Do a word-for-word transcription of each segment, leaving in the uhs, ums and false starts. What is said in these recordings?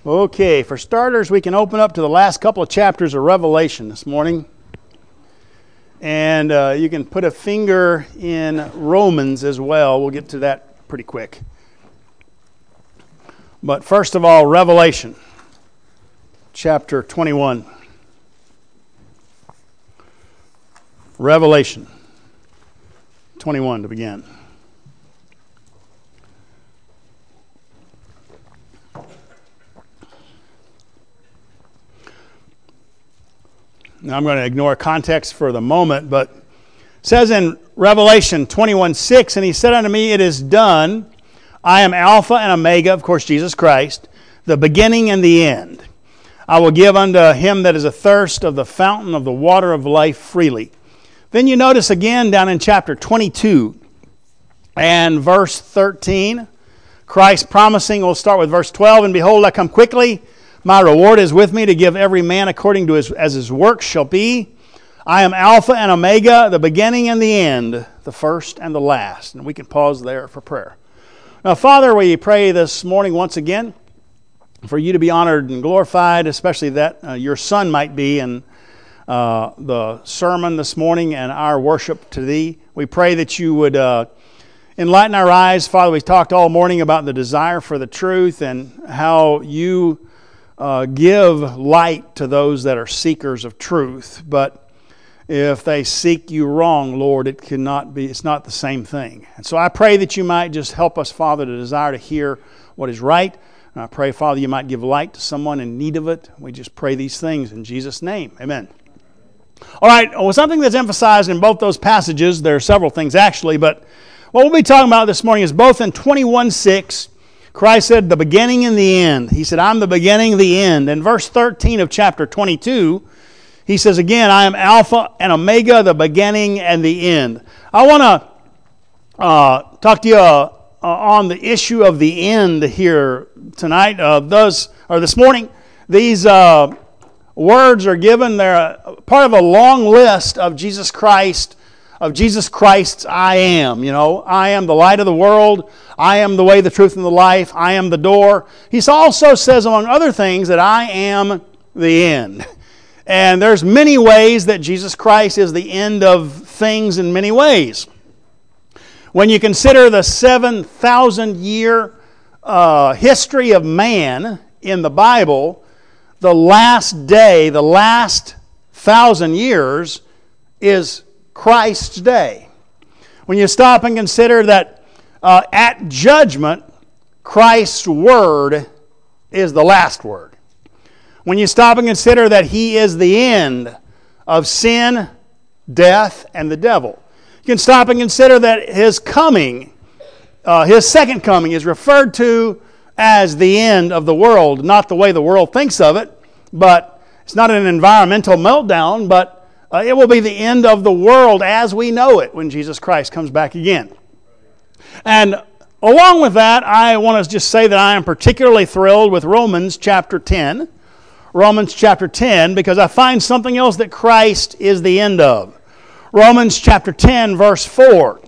Okay, for starters, we can open up to the last couple of chapters of Revelation this morning. And uh, you can put a finger in Romans as well. We'll get to that pretty quick. But first of all, Revelation, chapter twenty-one. Revelation twenty-one to begin. Now I'm going to ignore context for the moment, but it says in Revelation twenty-one six, and he said unto me, it is done. I am Alpha and Omega, of course, Jesus Christ, the beginning and the end. I will give unto him that is athirst of the fountain of the water of life freely. Then you notice again down in chapter twenty-two and verse thirteen, Christ promising, we'll start with verse twelve, and behold, I come quickly. My reward is with me to give every man according to his as his work shall be. I am Alpha and Omega, the beginning and the end, the first and the last. And we can pause there for prayer. Now, Father, we pray this morning once again for you to be honored and glorified, especially that uh, your Son might be in uh, the sermon this morning and our worship to thee. We pray that you would uh, enlighten our eyes. Father, we talked all morning about the desire for the truth and how you Uh, give light to those that are seekers of truth, but if they seek you wrong, Lord, it cannot be, it's not the same thing. And so I pray that you might just help us, Father, to desire to hear what is right. And I pray, Father, you might give light to someone in need of it. We just pray these things in Jesus' name. Amen. All right, well, something that's emphasized in both those passages, there are several things actually, but what we'll be talking about this morning is both in twenty-one six, Christ said, the beginning and the end. He said, I'm the beginning, the end. In verse thirteen of chapter twenty-two, he says again, I am Alpha and Omega, the beginning and the end. I want to uh, talk to you uh, uh, on the issue of the end here tonight. Uh, those or this morning, these uh, words are given. They're part of a long list of Jesus Christ. Of Jesus Christ's I am, you know, I am the light of the world, I am the way, the truth, and the life, I am the door. He also says, among other things, that I am the end. And there's many ways that Jesus Christ is the end of things in many ways. When you consider the seven thousand year uh, history of man in the Bible, the last day, the last thousand years is Christ's day. When you stop and consider that uh, at judgment, Christ's word is the last word. When you stop and consider that He is the end of sin, death, and the devil. You can stop and consider that His coming, uh, His second coming, is referred to as the end of the world. Not the way the world thinks of it, but it's not an environmental meltdown, but Uh, it will be the end of the world as we know it when Jesus Christ comes back again. And along with that, I want to just say that I am particularly thrilled with Romans chapter ten. Romans chapter ten, because I find something else that Christ is the end of. Romans chapter ten, verse four.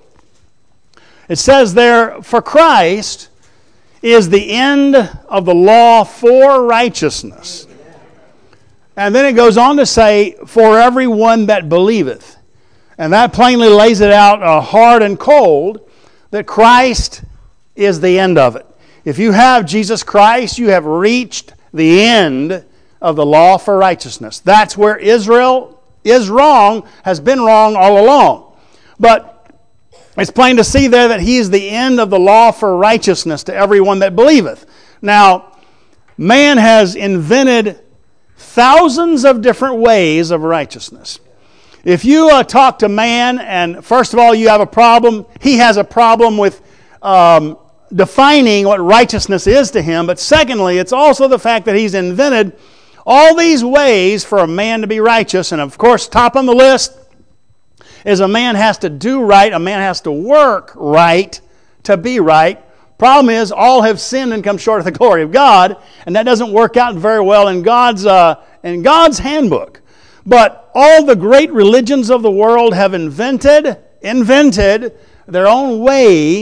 It says there, for Christ is the end of the law for righteousness. And then it goes on to say, for everyone that believeth. And that plainly lays it out uh, hard and cold, that Christ is the end of it. If you have Jesus Christ, you have reached the end of the law for righteousness. That's where Israel is wrong, has been wrong all along. But it's plain to see there that He is the end of the law for righteousness to everyone that believeth. Now, man has invented thousands of different ways of righteousness. If you uh, talk to man, and first of all, you have a problem, he has a problem with um, defining what righteousness is to him. But secondly, it's also the fact that he's invented all these ways for a man to be righteous. And of course, top on the list is a man has to do right, a man has to work right to be right. Problem is, all have sinned and come short of the glory of God, and that doesn't work out very well in God's uh, in God's handbook. But all the great religions of the world have invented invented their own way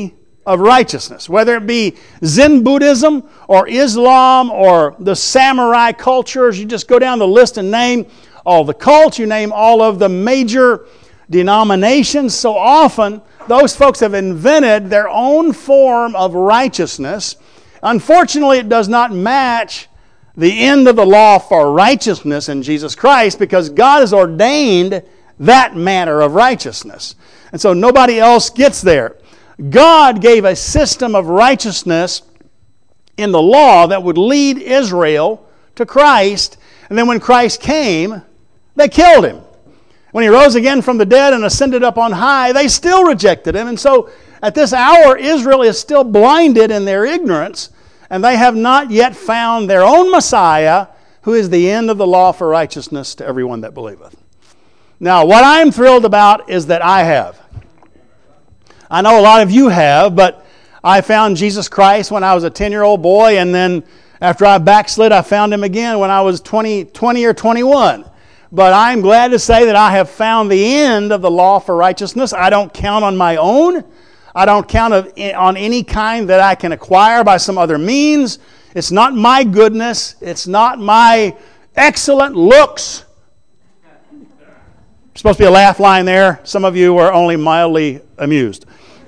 of righteousness. Whether it be Zen Buddhism or Islam or the samurai cultures, you just go down the list and name all the cults, you name all of the major denominations. So often, those folks have invented their own form of righteousness. Unfortunately, it does not match the end of the law for righteousness in Jesus Christ, because God has ordained that manner of righteousness. And so nobody else gets there. God gave a system of righteousness in the law that would lead Israel to Christ. And then when Christ came, they killed him. When he rose again from the dead and ascended up on high, they still rejected him. And so at this hour, Israel is still blinded in their ignorance, and they have not yet found their own Messiah, who is the end of the law for righteousness to everyone that believeth. Now, what I'm thrilled about is that I have. I know a lot of you have, but I found Jesus Christ when I was a ten-year-old boy, and then after I backslid, I found Him again when I was twenty, twenty or twenty-one. But I'm glad to say that I have found the end of the law for righteousness. I don't count on my own. I don't count on any kind that I can acquire by some other means. It's not my goodness. It's not my excellent looks. There's supposed to be a laugh line there. Some of you are only mildly amused.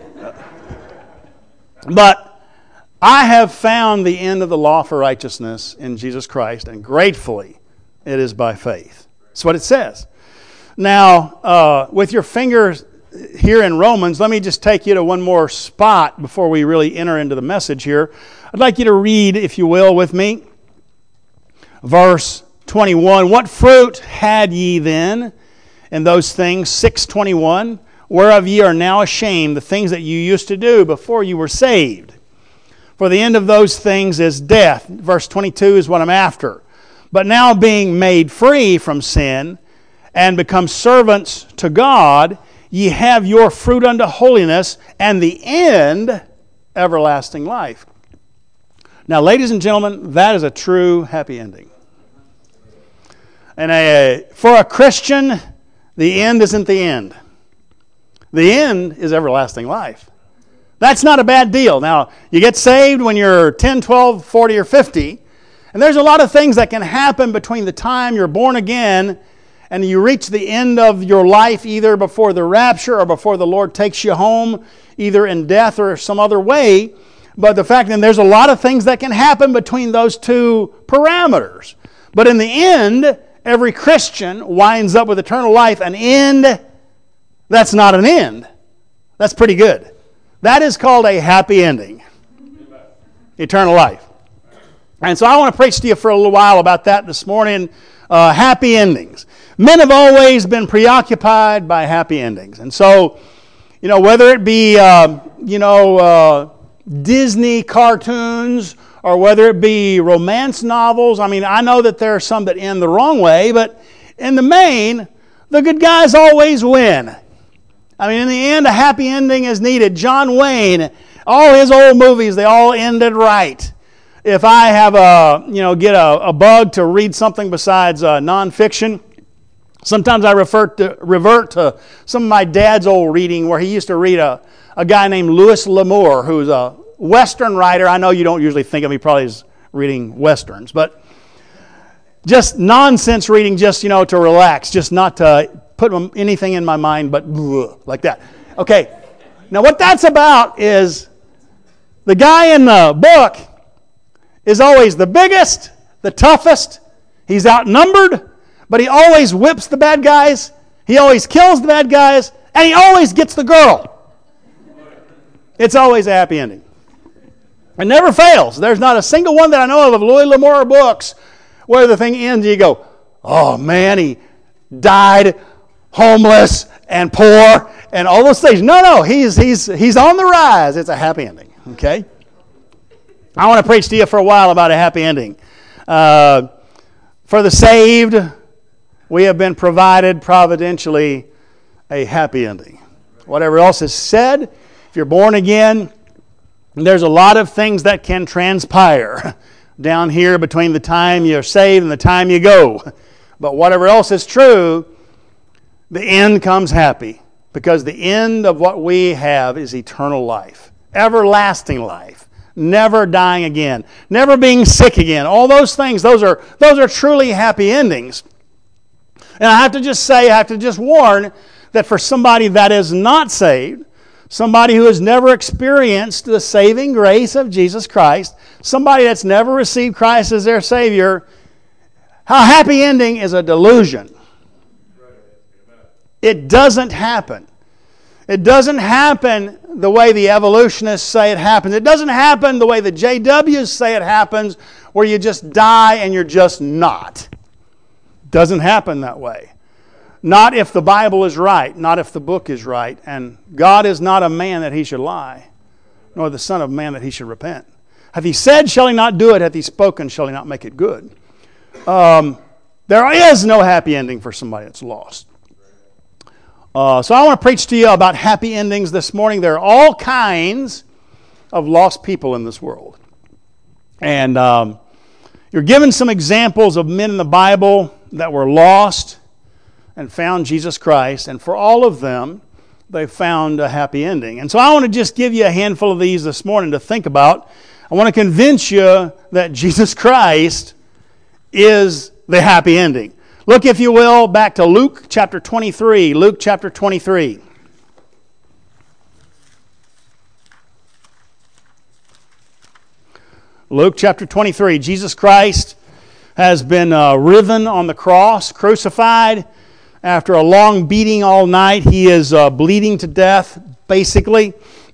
But I have found the end of the law for righteousness in Jesus Christ, and gratefully it is by faith. That's what it says. Now, uh, with your fingers here in Romans, let me just take you to one more spot before we really enter into the message here. I'd like you to read, if you will, with me, verse twenty-one. What fruit had ye then in those things? six twenty-one. Whereof ye are now ashamed, the things that you used to do before you were saved. For the end of those things is death. Verse twenty-two is what I'm after. But now being made free from sin and become servants to God, ye have your fruit unto holiness, and the end, everlasting life. Now, ladies and gentlemen, that is a true happy ending. And a, for a Christian, the end isn't the end. The end is everlasting life. That's not a bad deal. Now, you get saved when you're ten, twelve, forty, or fifty, and there's a lot of things that can happen between the time you're born again and you reach the end of your life, either before the rapture or before the Lord takes you home, either in death or some other way. But the fact that there's a lot of things that can happen between those two parameters. But in the end, every Christian winds up with eternal life. An end, that's not an end. That's pretty good. That is called a happy ending. Eternal life. And so I want to preach to you for a little while about that this morning. Uh, happy endings. Men have always been preoccupied by happy endings. And so, you know, whether it be, uh, you know, uh, Disney cartoons or whether it be romance novels, I mean, I know that there are some that end the wrong way, but in the main, the good guys always win. I mean, in the end, a happy ending is needed. John Wayne, all his old movies, they all ended right. If I have a, you know, get a, a bug to read something besides uh, nonfiction, sometimes I refer to, revert to some of my dad's old reading where he used to read a, a guy named Louis L'Amour, who's a Western writer. I know you don't usually think of me probably as reading Westerns, but just nonsense reading, just, you know, to relax, just not to put anything in my mind but bleh, like that. Okay, now what that's about is the guy in the book is always the biggest, the toughest. He's outnumbered, but he always whips the bad guys. He always kills the bad guys, and he always gets the girl. It's always a happy ending. It never fails. There's not a single one that I know of of Louis L'Amour books where the thing ends and you go, oh man, he died homeless and poor and all those things. No, no, he's he's he's on the rise. It's a happy ending. Okay? I want to preach to you for a while about a happy ending. Uh, for the saved, we have been provided providentially a happy ending. Whatever else is said, if you're born again, there's a lot of things that can transpire down here between the time you're saved and the time you go. But whatever else is true, the end comes happy, because the end of what we have is eternal life. everlasting life, never dying again, never being sick again. All those things, those are, those are truly happy endings. And I have to just say, I have to just warn that for somebody that is not saved, somebody who has never experienced the saving grace of Jesus Christ, somebody that's never received Christ as their Savior, how happy ending is a delusion. It doesn't happen. It doesn't happen the way the evolutionists say it happens. It doesn't happen the way the J Ws say it happens, where you just die and you're just not. It doesn't happen that way. Not if the Bible is right, not if the book is right. And God is not a man that he should lie, nor the Son of Man that he should repent. Hath he said, shall he not do it? Hath he spoken, shall he not make it good? Um, there is no happy ending for somebody that's lost. Uh, so I want to preach to you about happy endings this morning. There are all kinds of lost people in this world. And um, you're given some examples of men in the Bible that were lost and found Jesus Christ. And for all of them, they found a happy ending. And so I want to just give you a handful of these this morning to think about. I want to convince you that Jesus Christ is the happy ending. Look, if you will, back to Luke chapter twenty-three. Luke chapter twenty-three. Luke chapter twenty-three. Jesus Christ has been uh, riven on the cross, crucified. After a long beating all night, he is uh, bleeding to death, basically.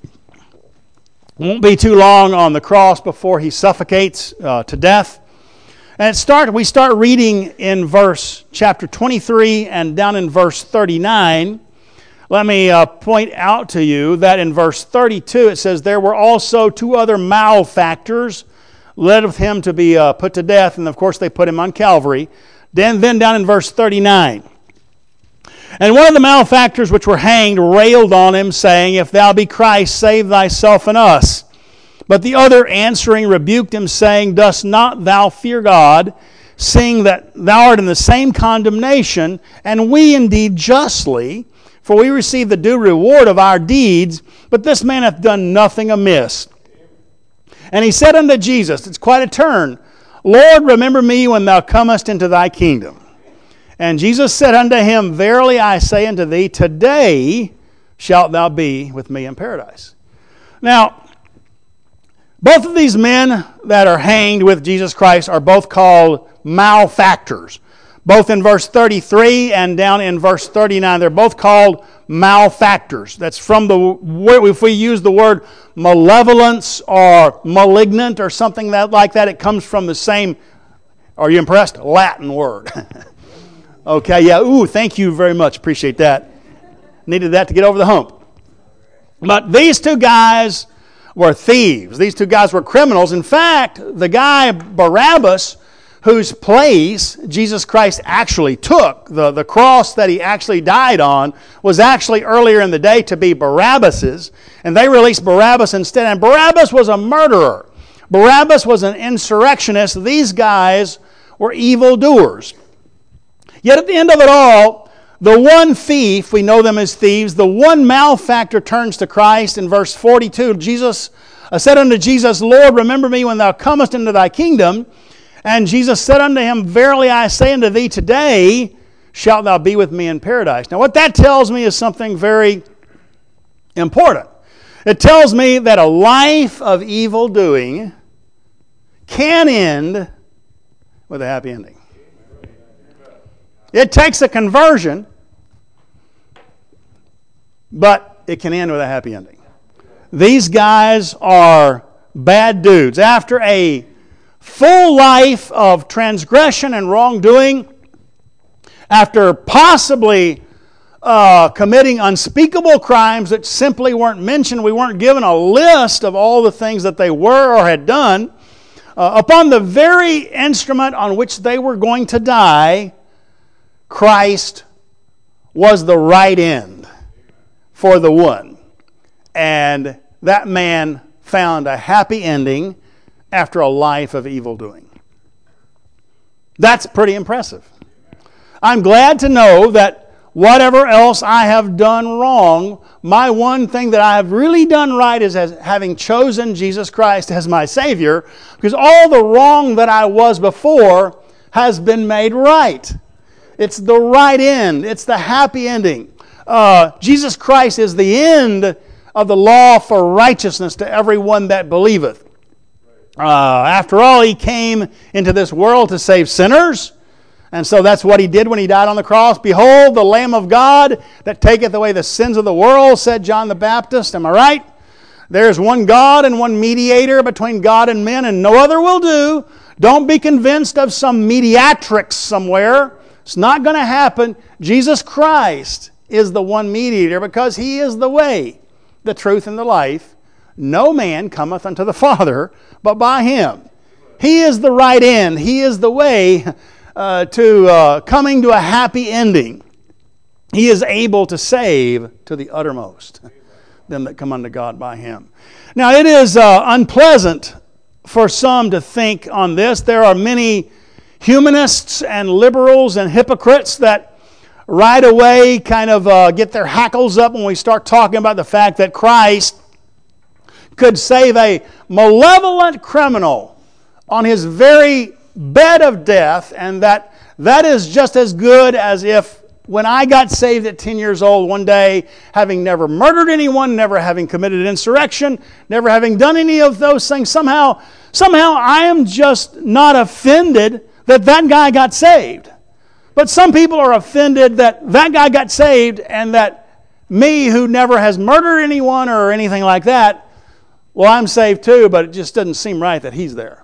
Won't be too long on the cross before he suffocates uh, to death. And it start, we start reading in verse chapter twenty-three and down in verse thirty-nine. Let me uh, point out to you that in verse thirty-two it says, there were also two other malefactors led with him to be uh, put to death. And of course they put him on Calvary. Then, then down in verse thirty-nine. And one of the malefactors which were hanged railed on him, saying, if thou be Christ, save thyself and us. But the other answering rebuked him, saying, dost not thou fear God, seeing that thou art in the same condemnation, and we indeed justly, for we receive the due reward of our deeds, but this man hath done nothing amiss. And he said unto Jesus, it's quite a turn, Lord, remember me when thou comest into thy kingdom. And Jesus said unto him, verily I say unto thee, today shalt thou be with me in paradise. Now, both of these men that are hanged with Jesus Christ are both called malefactors. Both in verse thirty-three and down in verse thirty-nine, they're both called malefactors. That's from the, if we use the word malevolence or malignant or something that like that, it comes from the same, are you impressed? Latin word. Okay, yeah, ooh, thank you very much. Appreciate that. Needed that to get over the hump. But these two guys were thieves. These two guys were criminals. In fact, the guy Barabbas, whose place Jesus Christ actually took, the, the cross that he actually died on, was actually earlier in the day to be Barabbas's, and they released Barabbas instead. And Barabbas was a murderer. Barabbas was an insurrectionist. These guys were evildoers. Yet at the end of it all, the one thief, we know them as thieves, the one malefactor turns to Christ in verse forty-two. Jesus uh, said unto Jesus, Lord, remember me when thou comest into thy kingdom. And Jesus said unto him, verily I say unto thee, today shalt thou be with me in paradise. Now what that tells me is something very important. It tells me that a life of evil doing can end with a happy ending. It takes a conversion, but it can end with a happy ending. These guys are bad dudes. After a full life of transgression and wrongdoing, after possibly uh, committing unspeakable crimes that simply weren't mentioned, we weren't given a list of all the things that they were or had done, uh, upon the very instrument on which they were going to die, Christ was the right end for the one. And that man found a happy ending after a life of evil doing. That's pretty impressive. I'm glad to know that whatever else I have done wrong, my one thing that I have really done right is as having chosen Jesus Christ as my Savior, because all the wrong that I was before has been made right. It's the right end. It's the happy ending. Uh, Jesus Christ is the end of the law for righteousness to everyone that believeth. Uh, after all, He came into this world to save sinners. And so that's what He did when He died on the cross. Behold, the Lamb of God that taketh away the sins of the world, said John the Baptist. Am I right? There's one God and one mediator between God and men, and no other will do. Don't be convinced of some mediatrix somewhere. It's not going to happen. Jesus Christ is the one mediator because He is the way, the truth, and the life. No man cometh unto the Father but by Him. He is the right end. He is the way uh, to uh, coming to a happy ending. He is able to save to the uttermost them that come unto God by Him. Now it is uh, unpleasant for some to think on this. There are many humanists and liberals and hypocrites that right away kind of uh, get their hackles up when we start talking about the fact that Christ could save a malevolent criminal on his very bed of death, and that that is just as good as if when I got saved at ten years old one day, having never murdered anyone, never having committed insurrection, never having done any of those things, somehow, somehow I am just not offended that that guy got saved. But some people are offended that that guy got saved and that me, who never has murdered anyone or anything like that, well, I'm saved too, but it just doesn't seem right that he's there.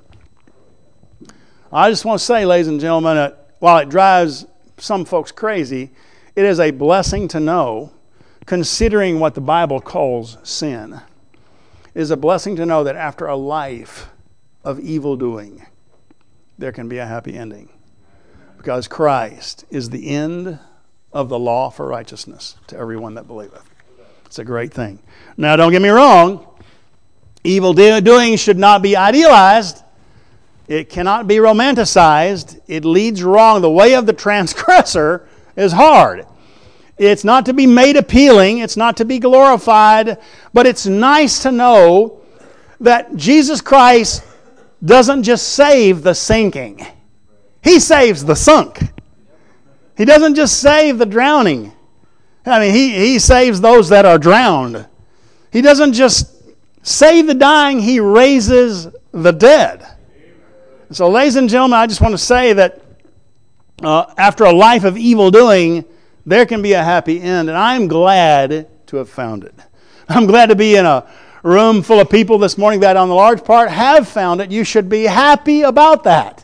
I just want to say, ladies and gentlemen, that while it drives some folks crazy, it is a blessing to know, considering what the Bible calls sin, it is a blessing to know that after a life of evil doing, there can be a happy ending. Because Christ is the end of the law for righteousness to everyone that believeth. It's a great thing. Now, don't get me wrong. Evil doing should not be idealized. It cannot be romanticized. It leads wrong. The way of the transgressor is hard. It's not to be made appealing. It's not to be glorified. But it's nice to know that Jesus Christ doesn't just save the sinking. He saves the sunk. He doesn't just save the drowning. I mean, he, he saves those that are drowned. He doesn't just save the dying. He raises the dead. So, ladies and gentlemen, I just want to say that uh, after a life of evil doing, there can be a happy end. And I'm glad to have found it. I'm glad to be in a room full of people this morning that on the large part have found it. You should be happy about that.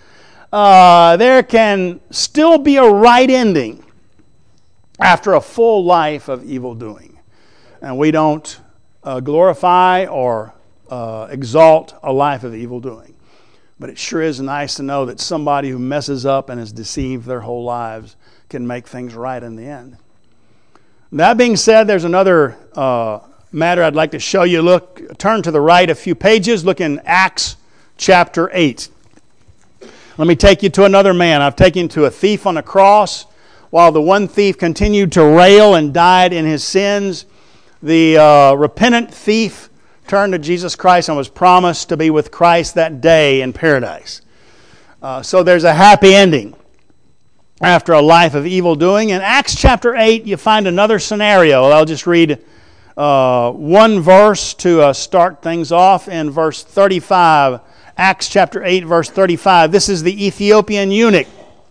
Uh, there can still be a right ending after a full life of evil doing. And we don't uh, glorify or uh, exalt a life of evil doing. But it sure is nice to know that somebody who messes up and is deceived their whole lives can make things right in the end. That being said, there's another uh, matter I'd like to show you. Look, turn to the right a few pages. Look in Acts chapter eight. Let me take you to another man. I've taken you to a thief on a cross. While the one thief continued to rail and died in his sins, the uh, repentant thief turned to Jesus Christ and was promised to be with Christ that day in paradise. Uh, so there's a happy ending after a life of evil doing. In Acts chapter eight, you find another scenario. I'll just read uh, one verse to uh, start things off in verse thirty-five. Acts chapter eight, verse thirty-five. This is the Ethiopian eunuch.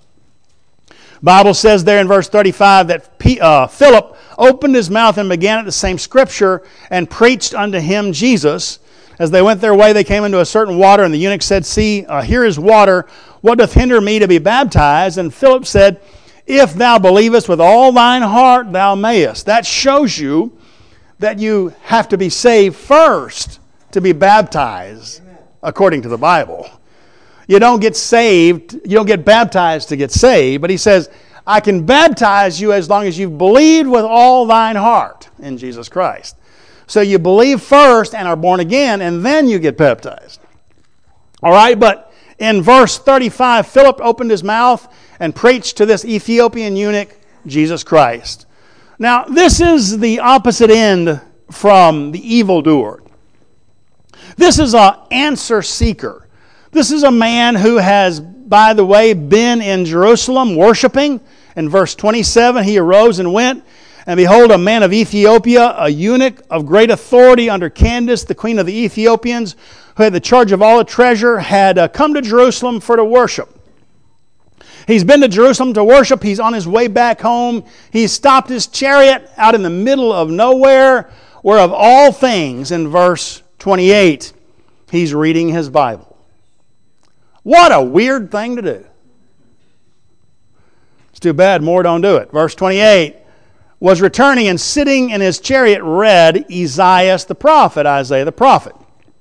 Bible says there in verse thirty-five that P, uh, Philip opened his mouth and began at the same scripture and preached unto him Jesus. As they went their way, they came into a certain water, and the eunuch said, See, uh, here is water. What doth hinder me to be baptized? And Philip said, If thou believest with all thine heart, thou mayest. That shows you that you have to be saved first to be baptized, according to the Bible. You don't get saved, you don't get baptized to get saved, but he says, I can baptize you as long as you've believed with all thine heart in Jesus Christ. So you believe first and are born again, and then you get baptized. All right, but in verse thirty-five, Philip opened his mouth and preached to this Ethiopian eunuch Jesus Christ. Now, this is the opposite end from the evildoer. This is an answer seeker. This is a man who has, by the way, been in Jerusalem worshiping. In verse twenty-seven, he arose and went, and behold, a man of Ethiopia, a eunuch of great authority under Candace, the queen of the Ethiopians, who had the charge of all the treasure, had uh, come to Jerusalem for to worship. He's been to Jerusalem to worship. He's on his way back home. He stopped his chariot out in the middle of nowhere, where of all things, in verse twenty-eight, he's reading his Bible. What a weird thing to do. It's too bad more don't do it. Verse twenty-eight, was returning and sitting in his chariot read Isaiah the prophet, Isaiah the prophet.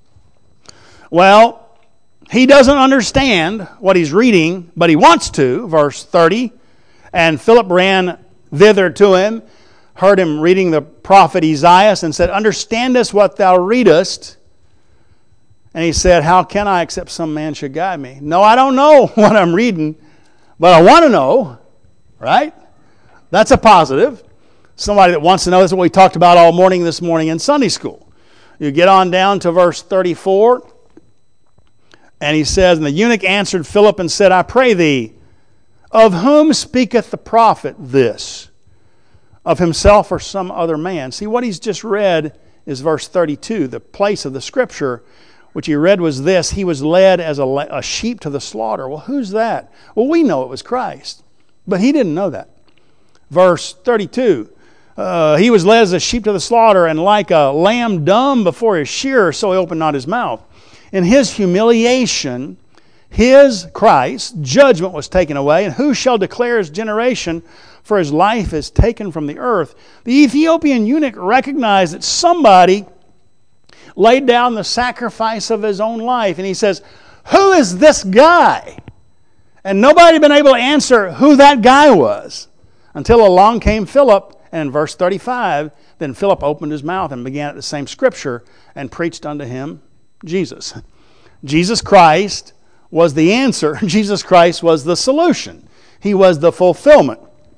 Well, he doesn't understand what he's reading, but he wants to. Verse thirty, and Philip ran thither to him, heard him reading the prophet Isaiah, and said, understandest what thou readest? And he said, how can I except some man should guide me? No, I don't know what I'm reading, but I want to know, right? That's a positive. Somebody that wants to know. That's what we talked about all morning this morning in Sunday school. You get on down to verse thirty-four, and he says, and the eunuch answered Philip and said, I pray thee, of whom speaketh the prophet this? Of himself or some other man? See, what he's just read is verse thirty-two, the place of the scripture which he read was this, he was led as a, a sheep to the slaughter. Well, who's that? Well, we know it was Christ, but he didn't know that. Verse thirty-two, uh, he was led as a sheep to the slaughter, and like a lamb dumb before his shearer, so he opened not his mouth. In his humiliation, his, Christ, judgment was taken away, and who shall declare his generation? For his life is taken from the earth. The Ethiopian eunuch recognized that somebody laid down the sacrifice of his own life. And he says, who is this guy? And nobody had been able to answer who that guy was until along came Philip. And in verse thirty-five, then Philip opened his mouth and began at the same scripture and preached unto him Jesus. Jesus Christ was the answer. Jesus Christ was the solution. He was the fulfillment.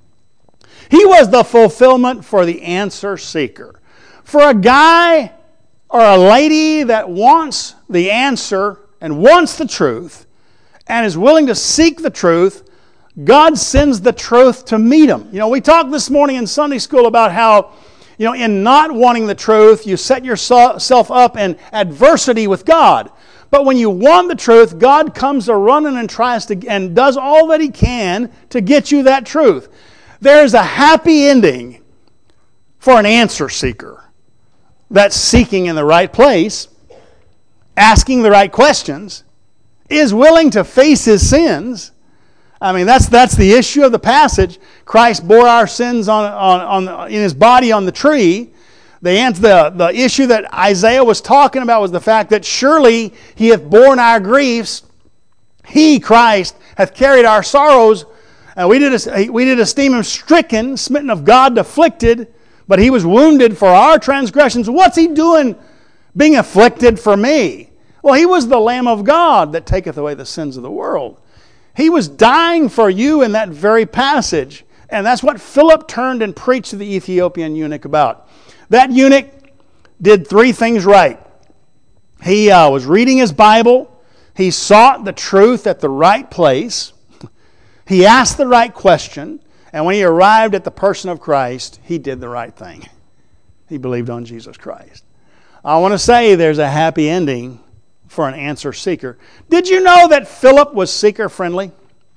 He was the fulfillment for the answer seeker. For a guy or a lady that wants the answer and wants the truth and is willing to seek the truth, God sends the truth to meet them. You know, we talked this morning in Sunday school about how, you know, in not wanting the truth, you set yourself up in adversity with God. But when you want the truth, God comes a running and tries to and does all that He can to get you that truth. There's a happy ending for an answer seeker that's seeking in the right place, asking the right questions, is willing to face his sins. I mean, that's that's the issue of the passage. Christ bore our sins on, on, on in His body on the tree. The, the, the issue that Isaiah was talking about was the fact that surely He hath borne our griefs. He, Christ, hath carried our sorrows. And we did, we did esteem Him stricken, smitten of God, afflicted. But He was wounded for our transgressions. What's He doing being afflicted for me? Well, He was the Lamb of God that taketh away the sins of the world. He was dying for you in that very passage. And that's what Philip turned and preached to the Ethiopian eunuch about. That eunuch did three things right. He uh, was reading his Bible. He sought the truth at the right place. He asked the right question. And when he arrived at the person of Christ, he did the right thing. He believed on Jesus Christ. I want to say there's a happy ending for an answer seeker. Did you know that Philip was seeker-friendly?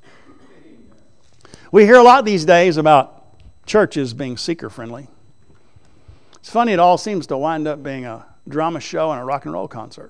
We hear a lot these days about churches being seeker-friendly. It's funny, it all seems to wind up being a drama show and a rock and roll concert.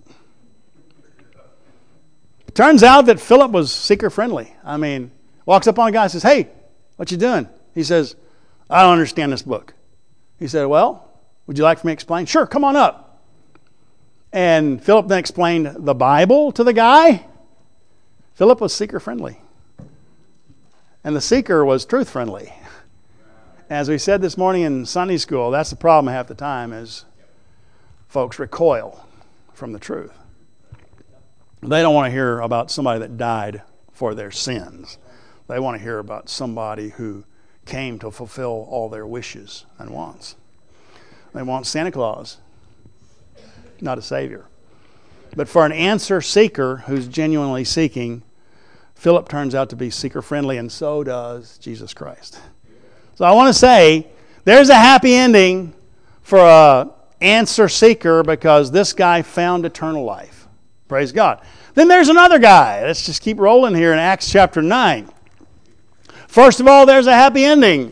It turns out that Philip was seeker-friendly. I mean, walks up on a guy and says, hey, what you doing? He says, I don't understand this book. He said, well, would you like for me to explain? Sure, come on up. And Philip then explained the Bible to the guy. Philip was seeker-friendly. And the seeker was truth-friendly. As we said this morning in Sunday school, that's the problem half the time is folks recoil from the truth. They don't want to hear about somebody that died for their sins. They want to hear about somebody who came to fulfill all their wishes and wants. They want Santa Claus, not a Savior. But for an answer seeker who's genuinely seeking, Philip turns out to be seeker-friendly, and so does Jesus Christ. So I want to say, there's a happy ending for an answer seeker because this guy found eternal life. Praise God. Then there's another guy. Let's just keep rolling here in Acts chapter nine. First of all, there's a happy ending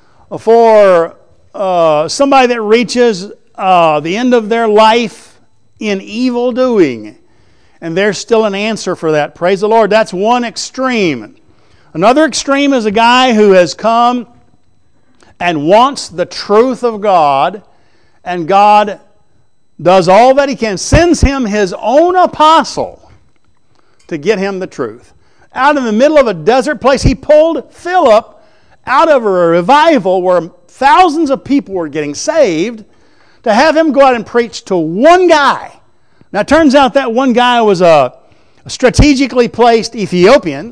for uh, somebody that reaches uh, the end of their life in evil doing. And there's still an answer for that. Praise the Lord. That's one extreme. Another extreme is a guy who has come and wants the truth of God, and God does all that He can, sends him His own apostle to get him the truth. Out in the middle of a desert place, He pulled Philip out of a revival where thousands of people were getting saved to have him go out and preach to one guy. Now, it turns out that one guy was a, a strategically placed Ethiopian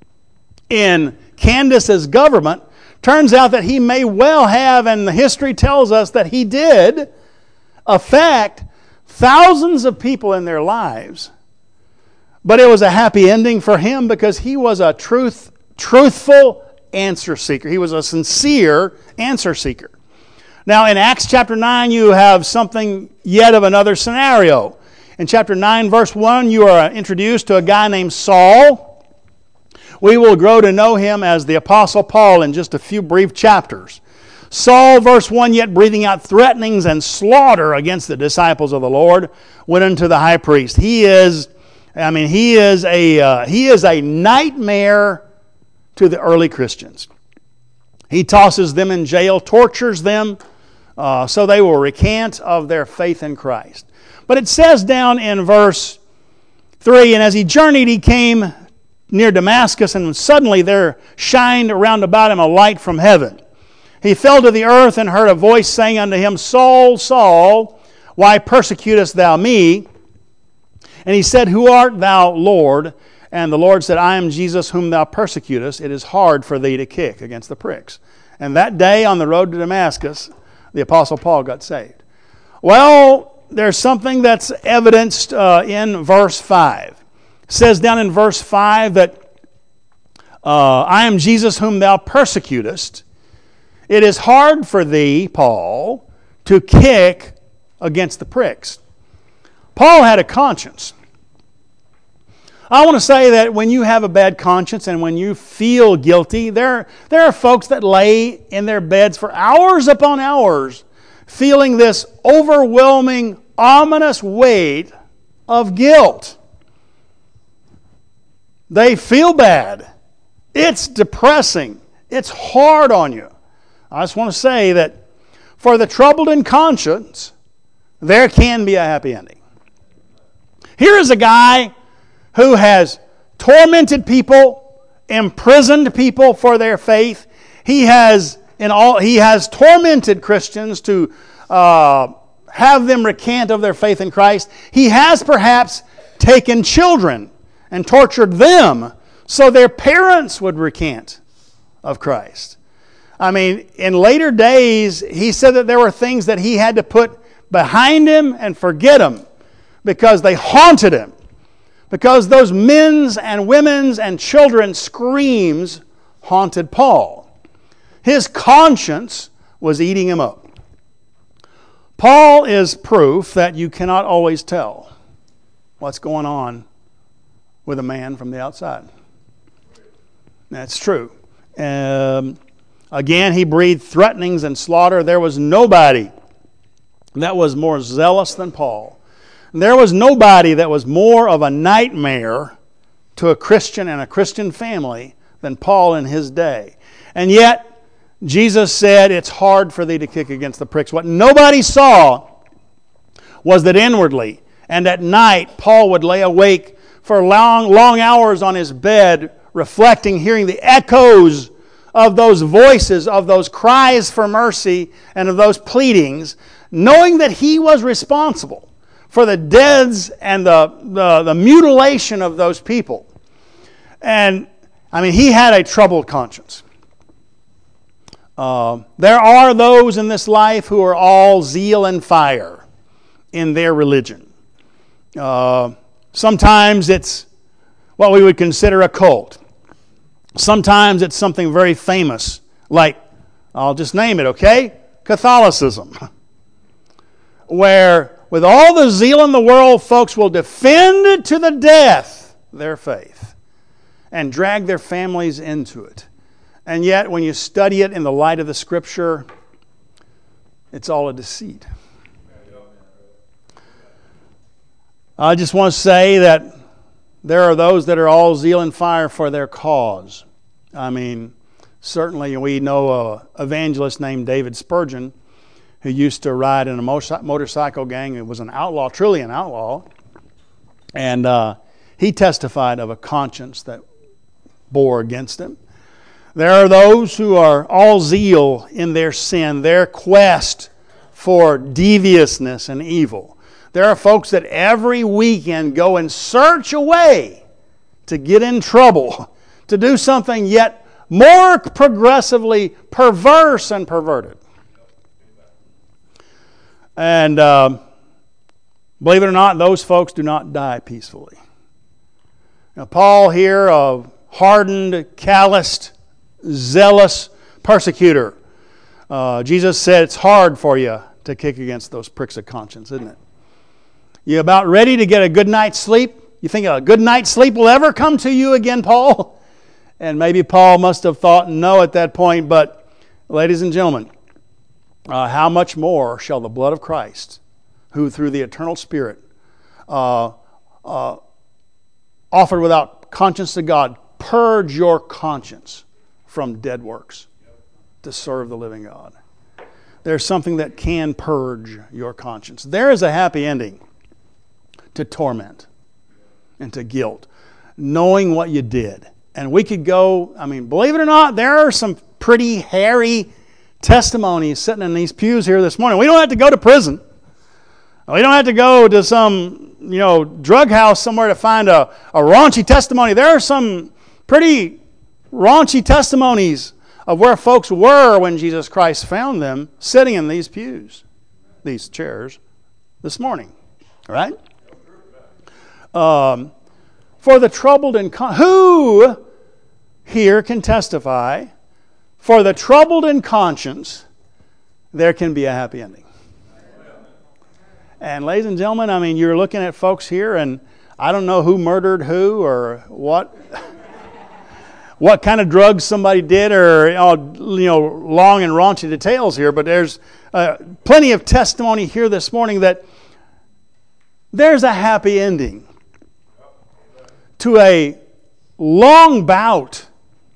in Candace's government. Turns out that he may well have, and the history tells us that he did, affect thousands of people in their lives. But it was a happy ending for him because he was a truth, truthful answer seeker. He was a sincere answer seeker. Now, in Acts chapter nine, you have something yet of another scenario. In chapter nine, verse one, you are introduced to a guy named Saul. We will grow to know him as the Apostle Paul in just a few brief chapters. Saul, verse one, yet breathing out threatenings and slaughter against the disciples of the Lord, went unto the high priest. He is, I mean, he is a uh, he is a nightmare to the early Christians. He tosses them in jail, tortures them, uh, so they will recant of their faith in Christ. But it says down in verse three, and as he journeyed, he came near Damascus, and suddenly there shined around about him a light from heaven. He fell to the earth and heard a voice saying unto him, Saul, Saul, why persecutest thou me? And he said, Who art thou, Lord? And the Lord said, I am Jesus whom thou persecutest. It is hard for thee to kick against the pricks. And that day on the road to Damascus, the Apostle Paul got saved. Well, there's something that's evidenced uh, in verse five. It says down in verse five that uh, I am Jesus whom thou persecutest. It is hard for thee, Paul, to kick against the pricks. Paul had a conscience. I want to say that when you have a bad conscience and when you feel guilty, there, there are folks that lay in their beds for hours upon hours feeling this overwhelming, ominous weight of guilt. They feel bad. It's depressing. It's hard on you. I just want to say that for the troubled in conscience, there can be a happy ending. Here is a guy who has tormented people, imprisoned people for their faith. He has in all he has tormented Christians to uh, have them recant of their faith in Christ. He has perhaps taken children and tortured them so their parents would recant of Christ. I mean, in later days, he said that there were things that he had to put behind him and forget them because they haunted him. Because those men's and women's and children's screams haunted Paul. His conscience was eating him up. Paul is proof that you cannot always tell what's going on with a man from the outside. That's true. Um, again, he breathed threatenings and slaughter. There was nobody that was more zealous than Paul. There was nobody that was more of a nightmare to a Christian and a Christian family than Paul in his day. And yet, Jesus said, it's hard for thee to kick against the pricks. What nobody saw was that inwardly and at night, Paul would lay awake for long, long hours on his bed, reflecting, hearing the echoes of those voices, of those cries for mercy, and of those pleadings, knowing that he was responsible for the deaths and the, the, the mutilation of those people. And, I mean, he had a troubled conscience. Uh, there are those in this life who are all zeal and fire in their religion. Uh, sometimes it's what we would consider a cult. Sometimes it's something very famous, like, I'll just name it, okay? Catholicism. Where, with all the zeal in the world, folks will defend to the death their faith and drag their families into it. And yet, when you study it in the light of the Scripture, it's all a deceit. I just want to say that there are those that are all zeal and fire for their cause. I mean, certainly we know an evangelist named David Spurgeon who used to ride in a motorcycle gang. It was an outlaw, truly an outlaw. And uh, he testified of a conscience that bore against him. There are those who are all zeal in their sin, their quest for deviousness and evil. There are folks that every weekend go and search a way to get in trouble, to do something yet more progressively perverse and perverted. And uh, believe it or not, those folks do not die peacefully. Now, Paul here, a hardened, calloused, zealous persecutor. Uh, Jesus said it's hard for you to kick against those pricks of conscience, isn't it? You about ready to get a good night's sleep? You think a good night's sleep will ever come to you again, Paul? And maybe Paul must have thought no at that point, but ladies and gentlemen, uh, how much more shall the blood of Christ, who through the eternal Spirit uh, uh, offered without conscience to God, purge your conscience from dead works to serve the living God. There's something that can purge your conscience. There is a happy ending to torment and to guilt, knowing what you did. And we could go, I mean, believe it or not, there are some pretty hairy testimonies sitting in these pews here this morning. We don't have to go to prison. We don't have to go to some, you know, drug house somewhere to find a, a raunchy testimony. There are some pretty raunchy testimonies of where folks were when Jesus Christ found them sitting in these pews, these chairs, this morning. All right? Um, for the troubled in con- who here can testify, for the troubled in conscience, there can be a happy ending. And ladies and gentlemen, I mean, you're looking at folks here, and I don't know who murdered who or what, what kind of drugs somebody did, or you know, long and raunchy details here. But there's uh, plenty of testimony here this morning that there's a happy ending to a long bout,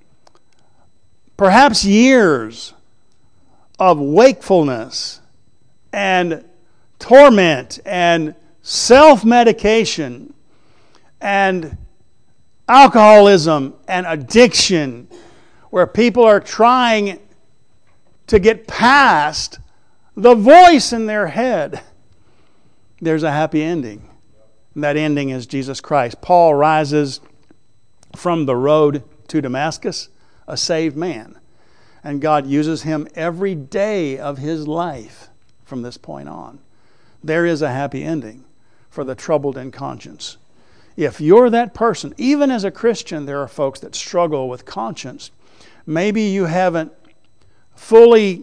perhaps years of wakefulness and torment and self-medication and alcoholism and addiction, where people are trying to get past the voice in their head. There's a happy ending. And that ending is Jesus Christ. Paul rises from the road to Damascus, a saved man. And God uses him every day of his life from this point on. There is a happy ending for the troubled in conscience. If you're that person, even as a Christian, there are folks that struggle with conscience. Maybe you haven't fully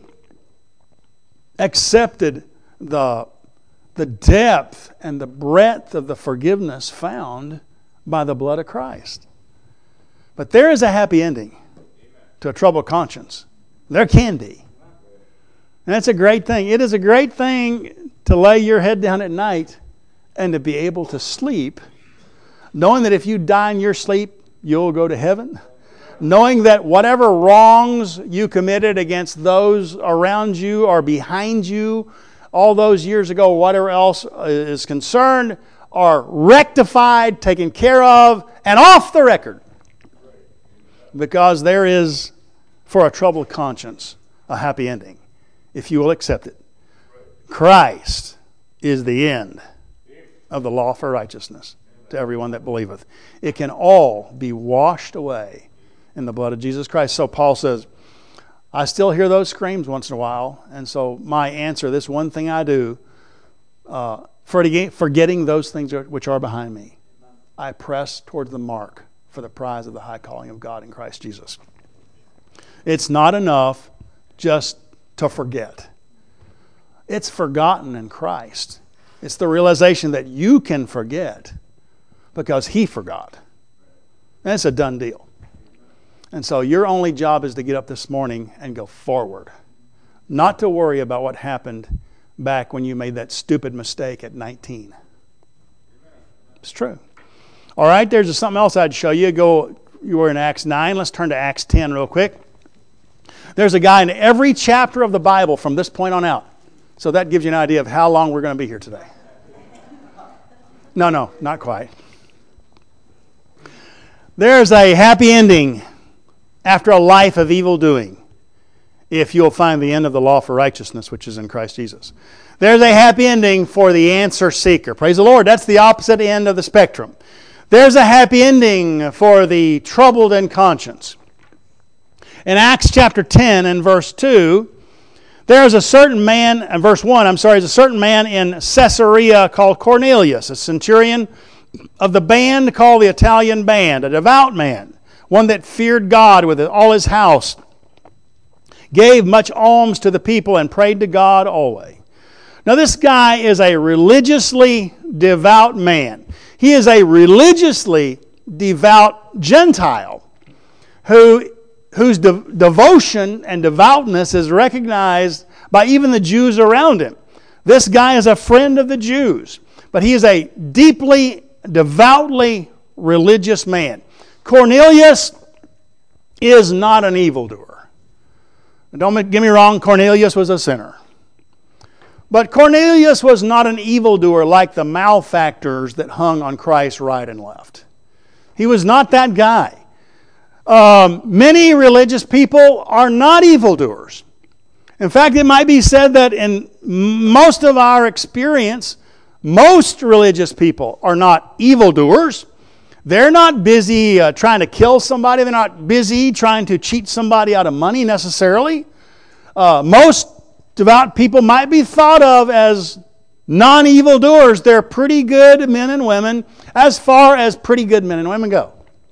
accepted the, the depth and the breadth of the forgiveness found by the blood of Christ. But there is a happy ending to a troubled conscience. There can be. And that's a great thing. It is a great thing to lay your head down at night and to be able to sleep, knowing that if you die in your sleep, you'll go to heaven. Knowing that whatever wrongs you committed against those around you or behind you all those years ago, whatever else is concerned, are rectified, taken care of, and off the record. Because there is, for a troubled conscience, a happy ending, if you will accept it. Christ is the end of the law for righteousness to everyone that believeth. It can all be washed away in the blood of Jesus Christ. So Paul says, I still hear those screams once in a while. And so my answer, this one thing I do, uh, forgetting those things which are behind me, I press towards the mark for the prize of the high calling of God in Christ Jesus. It's not enough just to forget. It's forgotten in Christ. It's the realization that you can forget because He forgot. And it's a done deal. And so your only job is to get up this morning and go forward. Not to worry about what happened back when you made that stupid mistake at nineteen. It's true. All right, there's something else I'd show you. Go, you were in Acts nine. Let's turn to Acts ten real quick. There's a guy in every chapter of the Bible from this point on out. So that gives you an idea of how long we're going to be here today. No, no, not quite. There's a happy ending after a life of evil doing, if you'll find the end of the law for righteousness, which is in Christ Jesus. There's a happy ending for the answer seeker. Praise the Lord. That's the opposite end of the spectrum. There's a happy ending for the troubled in conscience. In Acts chapter ten and verse two, there's a certain man, and verse one, I'm sorry, there's a certain man in Caesarea called Cornelius, a centurion of the band called the Italian Band, a devout man, one that feared God with all his house, gave much alms to the people and prayed to God always. Now this guy is a religiously devout man. He is a religiously devout Gentile who, whose de- devotion and devoutness is recognized by even the Jews around him. This guy is a friend of the Jews, but he is a deeply, devoutly religious man. Cornelius is not an evildoer. Don't get me wrong, Cornelius was a sinner. But Cornelius was not an evildoer like the malefactors that hung on Christ's right and left. He was not that guy. Um, many religious people are not evildoers. In fact, it might be said that in most of our experience, most religious people are not evildoers. They're not busy uh, trying to kill somebody. They're not busy trying to cheat somebody out of money necessarily. Uh, most devout people might be thought of as non-evildoers. They're pretty good men and women as far as pretty good men and women go.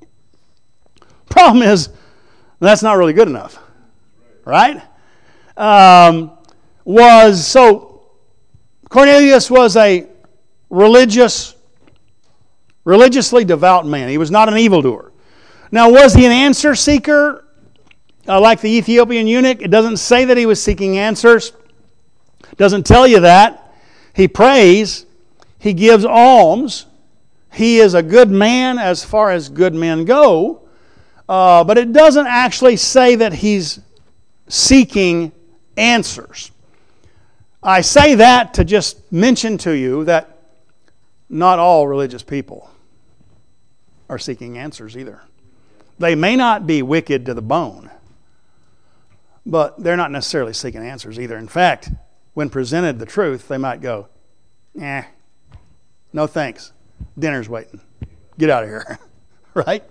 Problem is, that's not really good enough. Right? Um, was so Cornelius was a religious religiously devout man. He was not an evildoer. Now, was he an answer seeker uh, like the Ethiopian eunuch? It doesn't say that he was seeking answers. It doesn't tell you that. He prays. He gives alms. He is a good man as far as good men go. Uh, but it doesn't actually say that he's seeking answers. I say that to just mention to you that not all religious people are seeking answers either. They may not be wicked to the bone, but they're not necessarily seeking answers either. In fact, when presented the truth, they might go, eh, no thanks. Dinner's waiting. Get out of here. Right?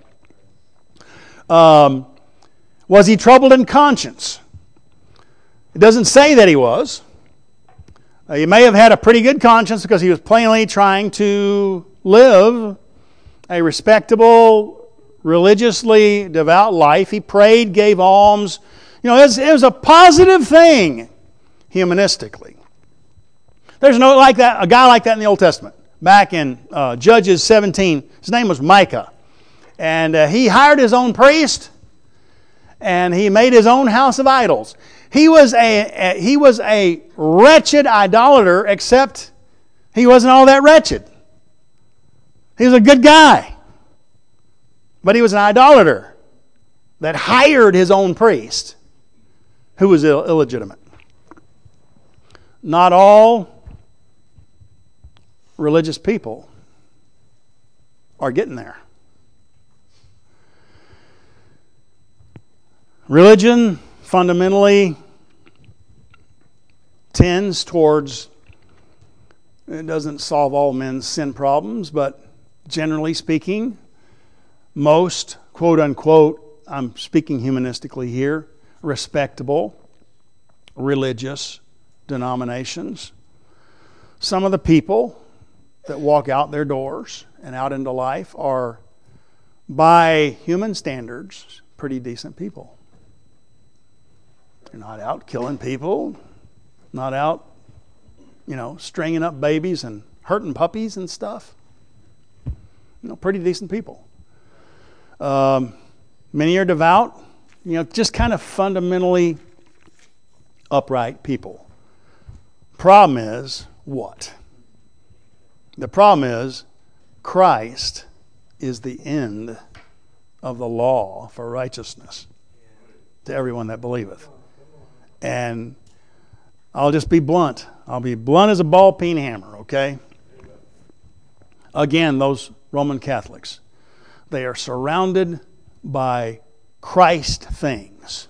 Um, was he troubled in conscience? It doesn't say that he was. Uh, he may have had a pretty good conscience because he was plainly trying to live a respectable, religiously devout life. He prayed, gave alms. You know, it was, it was a positive thing, humanistically. There's no like that, a guy like that in the Old Testament. Back in uh, Judges seventeen, his name was Micah. And uh, he hired his own priest, and he made his own house of idols. He was a, a he was a wretched idolater, except he wasn't all that wretched. He was a good guy. But he was an idolater that hired his own priest, who was Ill- illegitimate. Not all religious people are getting there. Religion fundamentally tends towards, it doesn't solve all men's sin problems, but generally speaking, most, quote unquote, I'm speaking humanistically here, respectable religious denominations. Some of the people that walk out their doors and out into life are, by human standards, pretty decent people. They're not out killing people, not out, you know, stringing up babies and hurting puppies and stuff. You know, pretty decent people. Um, many are devout, you know, just kind of fundamentally upright people. Problem is what? The problem is Christ is the end of the law for righteousness to everyone that believeth. And I'll just be blunt. I'll be blunt as a ball peen hammer, okay? Again, those Roman Catholics, they are surrounded by Christ things.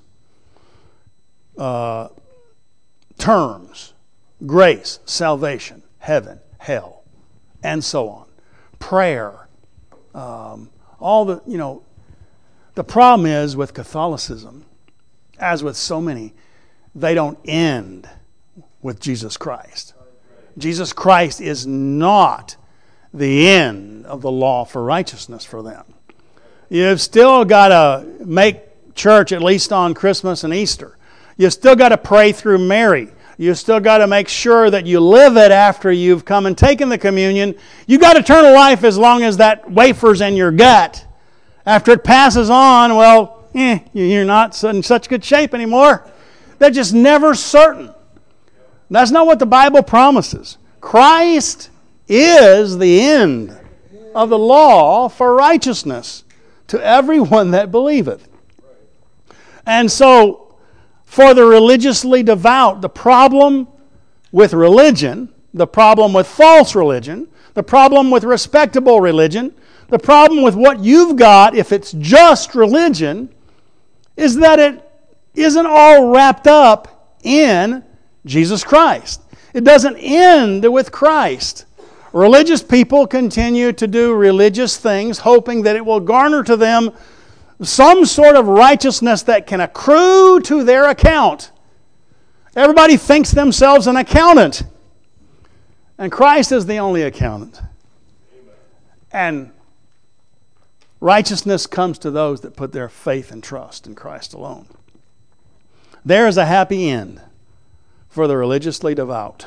Uh, terms, grace, salvation, heaven, hell, and so on. Prayer, um, all the, you know, the problem is with Catholicism, as with so many, they don't end with Jesus Christ. Jesus Christ is not the end of the law for righteousness for them. You've still got to make church at least on Christmas and Easter. You've still got to pray through Mary. You've still got to make sure that you live it after you've come and taken the communion. You've got eternal life as long as that wafer's in your gut. After it passes on, well, eh, you're not in such good shape anymore. They're just never certain. That's not what the Bible promises. Christ is the end of the law for righteousness to everyone that believeth. And so, for the religiously devout, the problem with religion, the problem with false religion, the problem with respectable religion, the problem with what you've got, if it's just religion, is that it isn't all wrapped up in Jesus Christ. It doesn't end with Christ. Religious people continue to do religious things, hoping that it will garner to them some sort of righteousness that can accrue to their account. Everybody thinks themselves an accountant. And Christ is the only accountant. And righteousness comes to those that put their faith and trust in Christ alone. There is a happy end for the religiously devout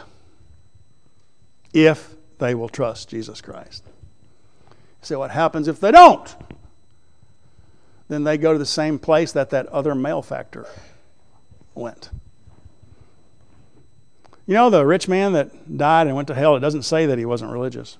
if they will trust Jesus Christ. So what happens if they don't? Then they go to the same place that that other malefactor went. You know, the rich man that died and went to hell, it doesn't say that he wasn't religious.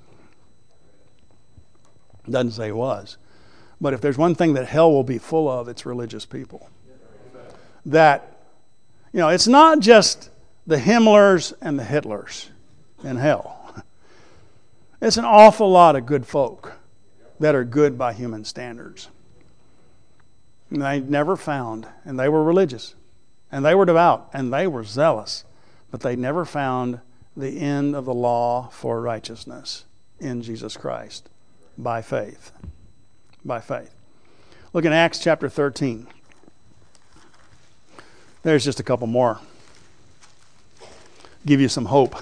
It doesn't say he was. But if there's one thing that hell will be full of, it's religious people. That, you know, it's not just the Himmlers and the Hitlers in hell. It's an awful lot of good folk that are good by human standards. And they never found, and they were religious, and they were devout, and they were zealous, but they never found the end of the law for righteousness in Jesus Christ by faith. By faith. Look in Acts chapter thirteen. There's just a couple more. Give you some hope.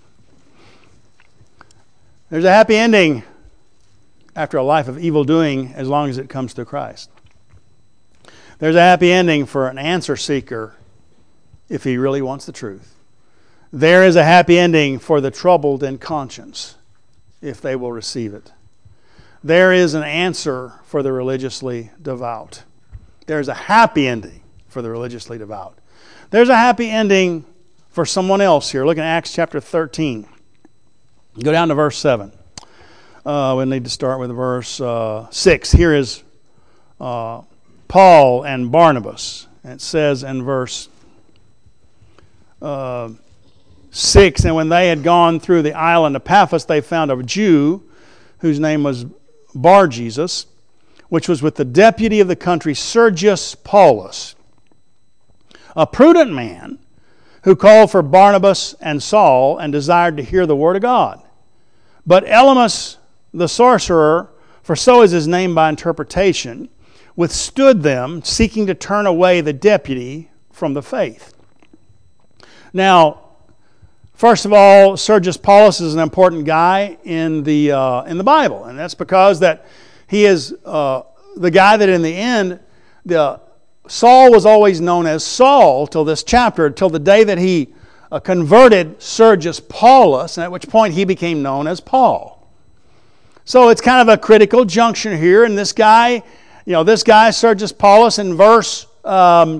There's a happy ending after a life of evil doing as long as it comes to Christ. There's a happy ending for an answer seeker if he really wants the truth. There is a happy ending for the troubled in conscience if they will receive it. There is an answer for the religiously devout. There's a happy ending for the religiously devout. There's a happy ending for someone else here. Look at Acts chapter thirteen. Go down to verse seven. Uh, we need to start with verse uh, six. Here is uh, Paul and Barnabas. It says in verse uh, six, and when they had gone through the island of Paphos, they found a Jew whose name was Bar-Jesus, which was with the deputy of the country, Sergius Paulus, a prudent man who called for Barnabas and Saul and desired to hear the word of God. But Elymas the sorcerer, for so is his name by interpretation, withstood them, seeking to turn away the deputy from the faith. Now, first of all, Sergius Paulus is an important guy in the uh, in the Bible, and that's because that he is uh, the guy that in the end, the Saul was always known as Saul till this chapter, till the day that he uh, converted Sergius Paulus, and at which point he became known as Paul. So it's kind of a critical junction here, and this guy, you know, this guy Sergius Paulus in verse um,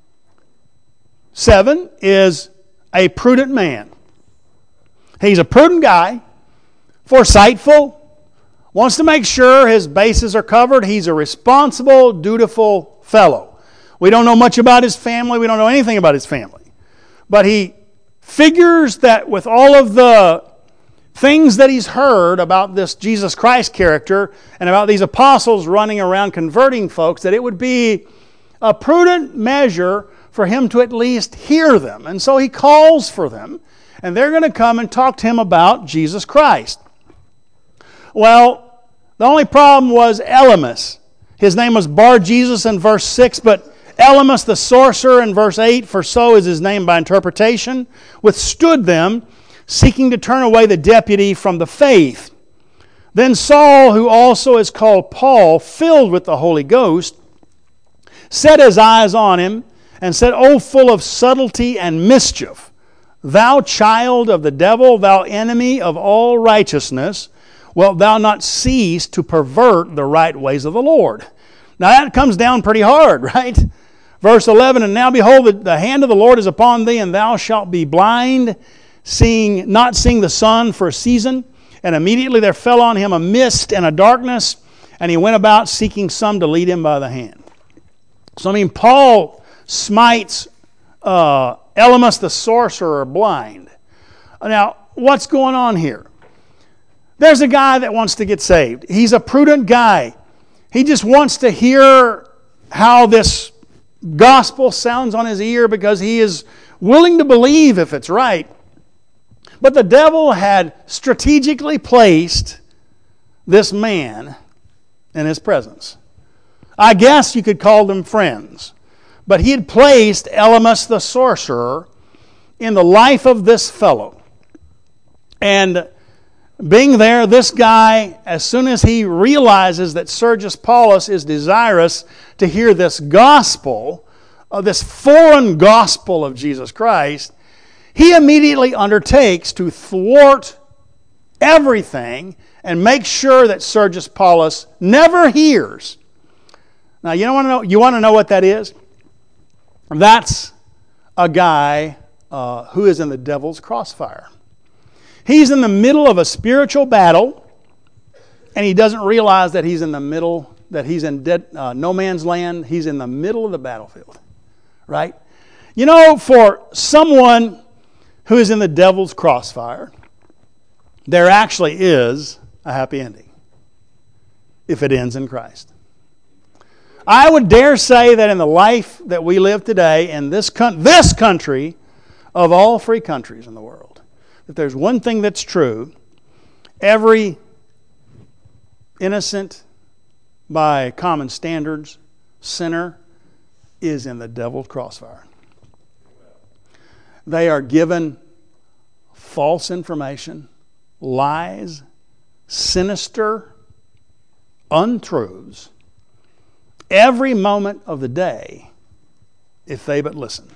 seven is a prudent man. He's a prudent guy, foresightful, wants to make sure his bases are covered. He's a responsible, dutiful fellow. We don't know much about his family. We don't know anything about his family. But he figures that with all of the things that he's heard about this Jesus Christ character and about these apostles running around converting folks, that it would be a prudent measure for him to at least hear them. And so he calls for them, and they're going to come and talk to him about Jesus Christ. Well, the only problem was Elymas. His name was Bar-Jesus in verse six, but Elymas the sorcerer in verse eight, for so is his name by interpretation, withstood them, seeking to turn away the deputy from the faith. Then Saul, who also is called Paul, filled with the Holy Ghost, set his eyes on him and said, O full of subtlety and mischief, thou child of the devil, thou enemy of all righteousness, wilt thou not cease to pervert the right ways of the Lord? Now that comes down pretty hard, right? Verse eleven, and now behold, the, the hand of the Lord is upon thee, and thou shalt be blind, seeing not seeing the sun for a season. And immediately there fell on him a mist and a darkness, and he went about seeking some to lead him by the hand. So I mean, Paul smites uh, Elymas the sorcerer blind. Now, what's going on here? There's a guy that wants to get saved. He's a prudent guy. He just wants to hear how this gospel sounds on his ear because he is willing to believe if it's right. But the devil had strategically placed this man in his presence. I guess you could call them friends. But he had placed Elymas the sorcerer in the life of this fellow. And being there, this guy, as soon as he realizes that Sergius Paulus is desirous to hear this gospel, uh, this foreign gospel of Jesus Christ, he immediately undertakes to thwart everything and make sure that Sergius Paulus never hears. Now, you want to know, you want to know what that is? That's a guy uh, who is in the devil's crossfire. He's in the middle of a spiritual battle, and he doesn't realize that he's in the middle, that he's in dead, uh, no man's land. He's in the middle of the battlefield, right? You know, for someone who is in the devil's crossfire, there actually is a happy ending if it ends in Christ. I would dare say that in the life that we live today in this, con- this country of all free countries in the world, if there's one thing that's true, every innocent, by common standards, sinner is in the devil's crossfire. They are given false information, lies, sinister untruths every moment of the day if they but listen.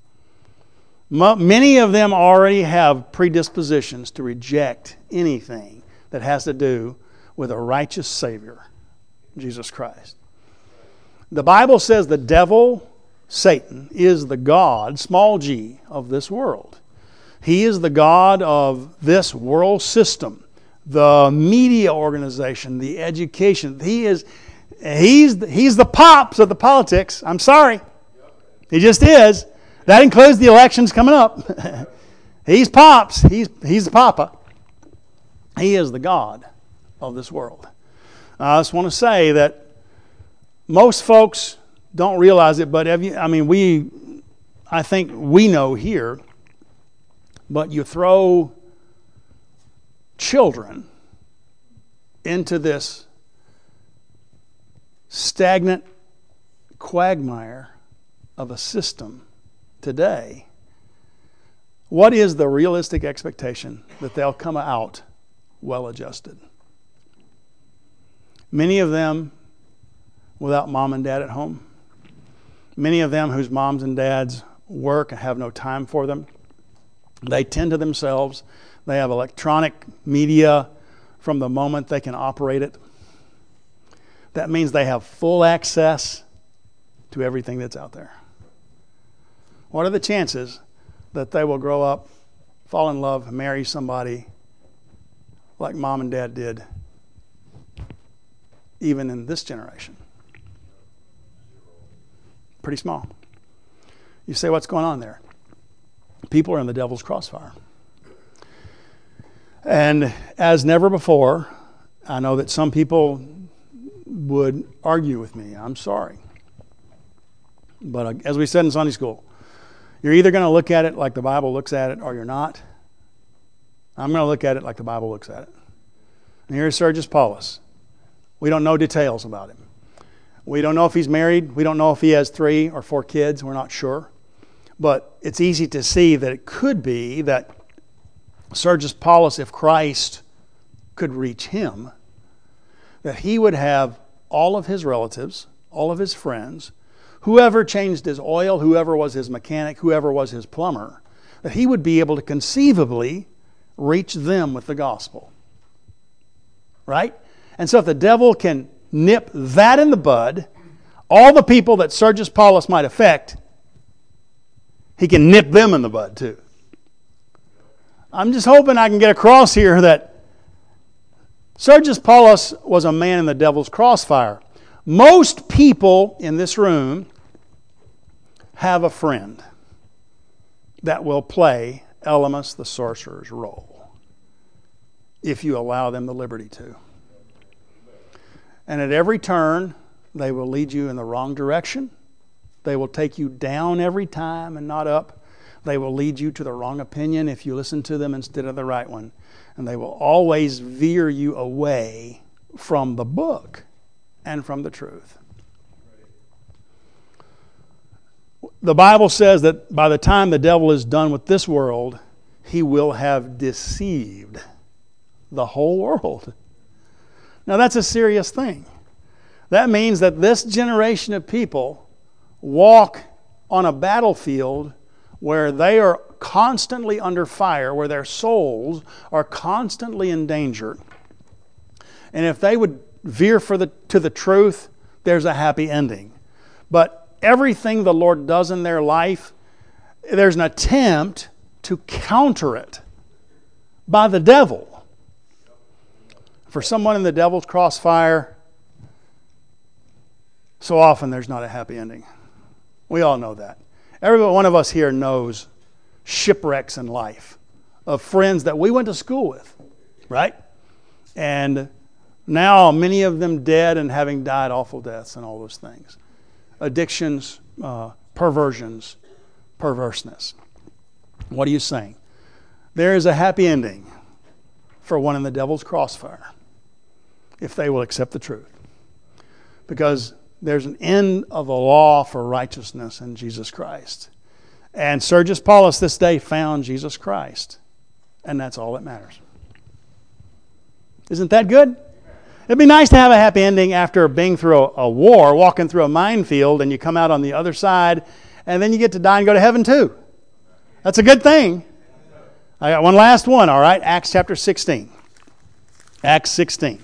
Many of them already have predispositions to reject anything that has to do with a righteous Savior, Jesus Christ. The Bible says the devil, Satan, is the god, small g, of this world. He is the god of this world system, the media organization, the education. He is, he's, he's the pops of the politics. I'm sorry. He just is. That includes the elections coming up. He's pops. He's, he's the papa. He is the god of this world. I just want to say that most folks don't realize it, but have you, I mean, we, I think we know here, but you throw children into this stagnant quagmire of a system today, what is the realistic expectation that they'll come out well-adjusted? Many of them without mom and dad at home. Many of them whose moms and dads work and have no time for them. They tend to themselves. They have electronic media from the moment they can operate it. That means they have full access to everything that's out there. What are the chances that they will grow up, fall in love, marry somebody like mom and dad did, even in this generation? Pretty small. You say, what's going on there? People are in the devil's crossfire. And as never before, I know that some people would argue with me. I'm sorry. But as we said in Sunday school, you're either going to look at it like the Bible looks at it or you're not. I'm going to look at it like the Bible looks at it. And here's Sergius Paulus. We don't know details about him. We don't know if he's married. We don't know if he has three or four kids. We're not sure. But it's easy to see that it could be that Sergius Paulus, if Christ could reach him, that he would have all of his relatives, all of his friends, whoever changed his oil, whoever was his mechanic, whoever was his plumber, that he would be able to conceivably reach them with the gospel. Right? And so if the devil can nip that in the bud, all the people that Sergius Paulus might affect, he can nip them in the bud too. I'm just hoping I can get across here that Sergius Paulus was a man in the devil's crossfire. Most people in this room have a friend that will play Elymas the sorcerer's role if you allow them the liberty to. And at every turn, they will lead you in the wrong direction. They will take you down every time and not up. They will lead you to the wrong opinion if you listen to them instead of the right one. And they will always veer you away from the book and from the truth. The Bible says that by the time the devil is done with this world, he will have deceived the whole world. Now that's a serious thing. That means that this generation of people walk on a battlefield where they are constantly under fire, where their souls are constantly in danger. And if they would veer for the, to the truth, there's a happy ending. But everything the Lord does in their life, there's an attempt to counter it by the devil. For someone in the devil's crossfire, so often there's not a happy ending. We all know that. Every one of us here knows shipwrecks in life of friends that we went to school with, right? And now many of them dead and having died awful deaths and all those things. Addictions, uh, perversions, perverseness. What are you saying? There is a happy ending for one in the devil's crossfire if they will accept the truth. Because there's an end of the law for righteousness in Jesus Christ. And Sergius Paulus this day found Jesus Christ. And that's all that matters. Isn't that good? It'd be nice to have a happy ending after being through a, a war, walking through a minefield, and you come out on the other side, and then you get to die and go to heaven too. That's a good thing. I got one last one, all right? Acts chapter sixteen. Acts sixteen.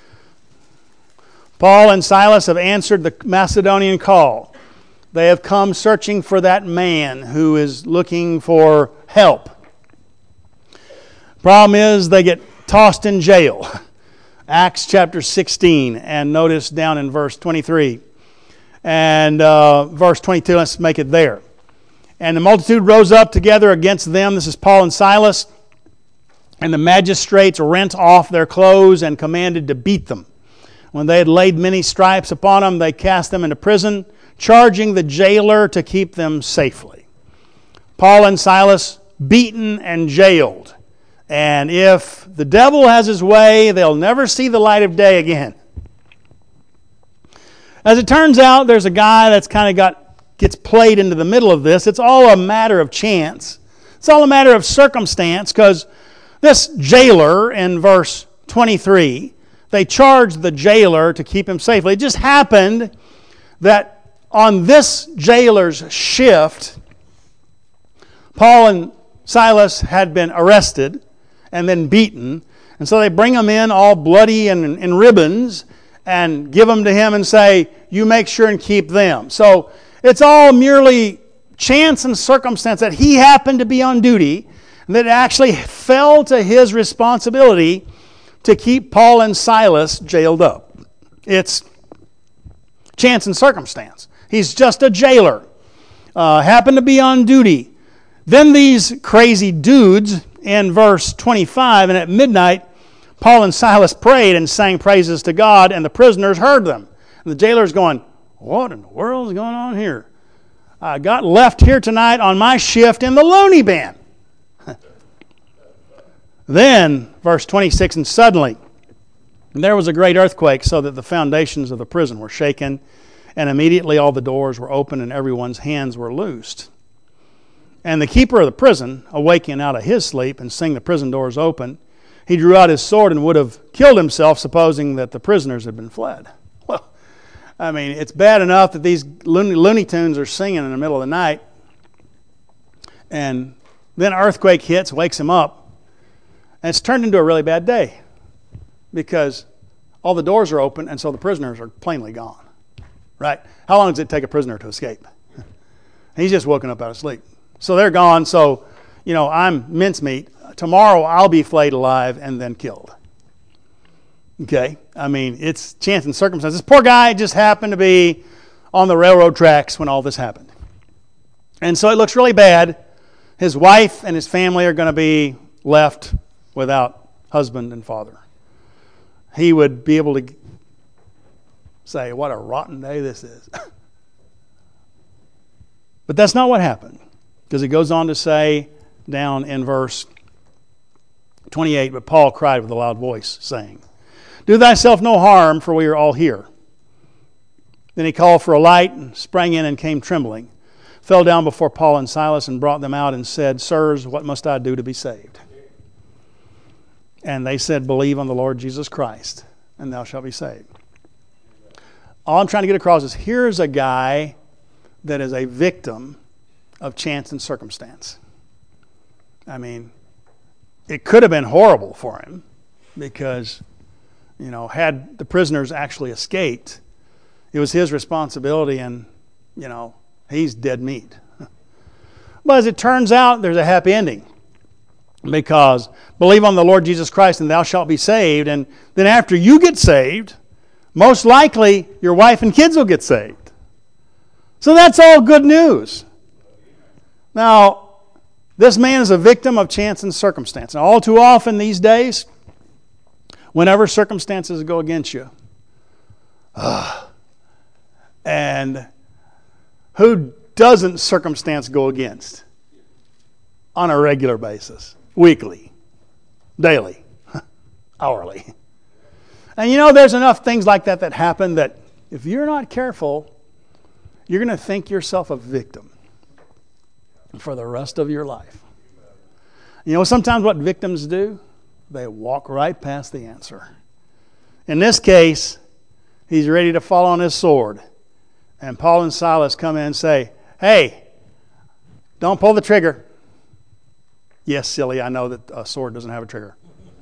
Paul and Silas have answered the Macedonian call. They have come searching for that man who is looking for help. Problem is they get tossed in jail. Acts chapter sixteen, and notice down in verse twenty-three. And uh, verse twenty-two, let's make it there. And the multitude rose up together against them. This is Paul and Silas. And the magistrates rent off their clothes and commanded to beat them. When they had laid many stripes upon them, they cast them into prison, charging the jailer to keep them safely. Paul and Silas beaten and jailed. And if the devil has his way, they'll never see the light of day again. As it turns out, there's a guy that's kind of got gets played into the middle of this. It's all a matter of chance. It's all a matter of circumstance, because this jailer in verse twenty-three, they charged the jailer to keep him safely. It just happened that on this jailer's shift, Paul and Silas had been arrested and then beaten. And so they bring them in all bloody and in ribbons and give them to him and say, you make sure and keep them. So it's all merely chance and circumstance that he happened to be on duty, and that it actually fell to his responsibility to keep Paul and Silas jailed up. It's chance and circumstance. He's just a jailer. Uh, happened to be on duty. Then these crazy dudes in verse twenty-five, and at midnight, Paul and Silas prayed and sang praises to God, and the prisoners heard them. And the jailer's going, what in the world is going on here? I got left here tonight on my shift in the loony bin. Then, verse twenty-six, and suddenly there was a great earthquake, so that the foundations of the prison were shaken, and immediately all the doors were opened and everyone's hands were loosed. And the keeper of the prison, awaking out of his sleep and seeing the prison doors open, he drew out his sword and would have killed himself, supposing that the prisoners had been fled. Well, I mean, it's bad enough that these Looney, Looney Tunes are singing in the middle of the night, and then an earthquake hits, wakes him up, and it's turned into a really bad day because all the doors are open, and so the prisoners are plainly gone. Right? How long does it take a prisoner to escape? He's just woken up out of sleep. So they're gone. So, you know, I'm mincemeat. Tomorrow I'll be flayed alive and then killed. Okay? I mean, it's chance and circumstance. This poor guy just happened to be on the railroad tracks when all this happened. And so it looks really bad. His wife and his family are going to be left without husband and father. He would be able to say, what a rotten day this is. But that's not what happened. Because it goes on to say down in verse twenty-eight, but Paul cried with a loud voice, saying, do thyself no harm, for we are all here. Then he called for a light and sprang in and came trembling, fell down before Paul and Silas and brought them out and said, sirs, what must I do to be saved? And they said, believe on the Lord Jesus Christ, and thou shalt be saved. All I'm trying to get across is here's a guy that is a victim of chance and circumstance. I mean, it could have been horrible for him because, you know, had the prisoners actually escaped, it was his responsibility and, you know, he's dead meat. But as it turns out, there's a happy ending because believe on the Lord Jesus Christ and thou shalt be saved. And then after you get saved, most likely your wife and kids will get saved. So that's all good news. Now, this man is a victim of chance and circumstance. And all too often these days, whenever circumstances go against you, uh, and who doesn't circumstance go against on a regular basis, weekly, daily, hourly? And you know, there's enough things like that that happen that if you're not careful, you're going to think yourself a victim for the rest of your life. You know, sometimes what victims do, they walk right past the answer. In this case, he's ready to fall on his sword. And Paul and Silas come in and say, hey, don't pull the trigger. Yes, silly, I know that a sword doesn't have a trigger.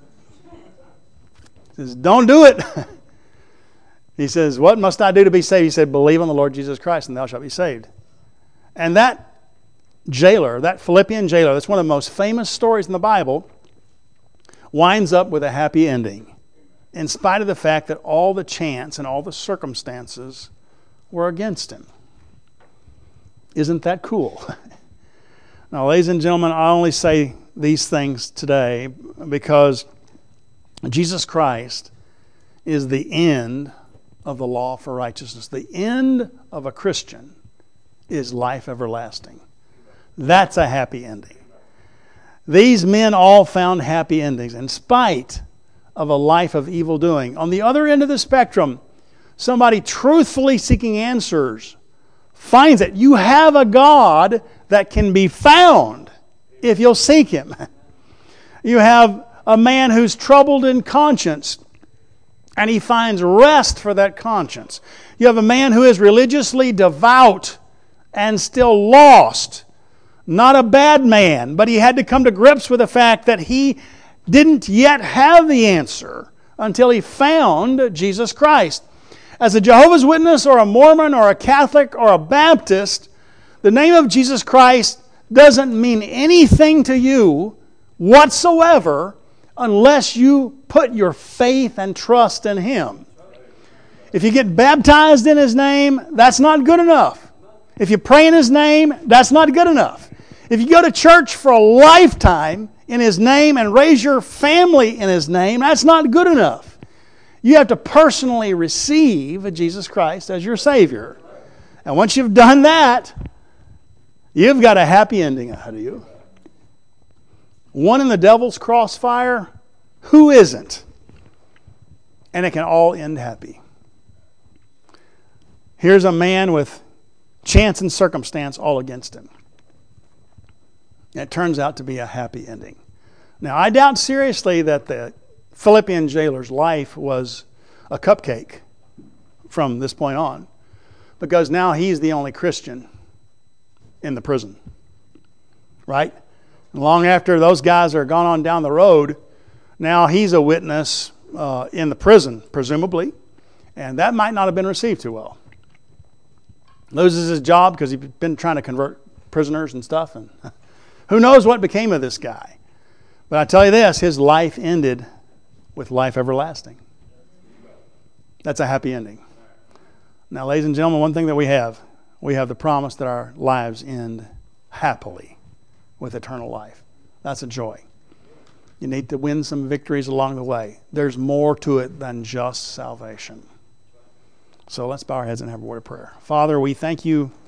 He says, don't do it. He says, what must I do to be saved? He said, believe on the Lord Jesus Christ and thou shalt be saved. And that jailer, that Philippian jailer, that's one of the most famous stories in the Bible, winds up with a happy ending in spite of the fact that all the chance and all the circumstances were against him. Isn't that cool? Now, ladies and gentlemen, I only say these things today because Jesus Christ is the end of the law for righteousness. The end of a Christian is life everlasting. That's a happy ending. These men all found happy endings in spite of a life of evil doing. On the other end of the spectrum, somebody truthfully seeking answers finds it. You have a God that can be found if you'll seek Him. You have a man who's troubled in conscience, and he finds rest for that conscience. You have a man who is religiously devout and still lost. Not a bad man, but he had to come to grips with the fact that he didn't yet have the answer until he found Jesus Christ. As a Jehovah's Witness or a Mormon or a Catholic or a Baptist, the name of Jesus Christ doesn't mean anything to you whatsoever unless you put your faith and trust in Him. If you get baptized in His name, that's not good enough. If you pray in His name, that's not good enough. If you go to church for a lifetime in His name and raise your family in His name, that's not good enough. You have to personally receive Jesus Christ as your Savior. And once you've done that, you've got a happy ending ahead of you. One in the devil's crossfire, who isn't? And it can all end happy. Here's a man with chance and circumstance all against him. And it turns out to be a happy ending. Now, I doubt seriously that the Philippian jailer's life was a cupcake from this point on, because now he's the only Christian in the prison. Right? Long after those guys are gone on down the road, now he's a witness uh, in the prison, presumably, and that might not have been received too well. Loses his job because he's been trying to convert prisoners and stuff, and who knows what became of this guy. But I tell you this, his life ended with life everlasting. That's a happy ending. Now, ladies and gentlemen, one thing that we have, we have the promise that our lives end happily with eternal life. That's a joy. You need to win some victories along the way. There's more to it than just salvation. So let's bow our heads and have a word of prayer. Father, we thank you